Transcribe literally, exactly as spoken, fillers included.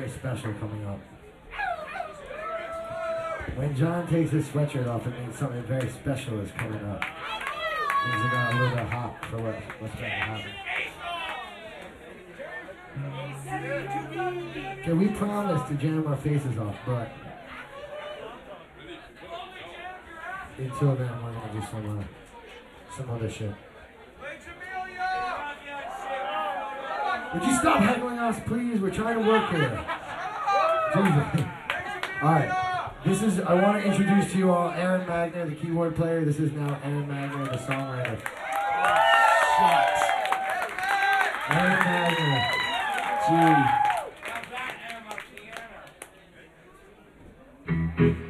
very special coming up. When John takes his sweatshirt off, it means something very special is coming up. It means it got a little bit hot for what, what's about to happen. Okay, we promised to jam our faces off, but until then, we're gonna do some uh, some other shit. Would you stop heckling us, please? We're trying to work here. Jesus. All right. This is. I want to introduce to you all Aaron Magner, the keyboard player. This is now Aaron Magner, the songwriter. Aaron Magner. Gee.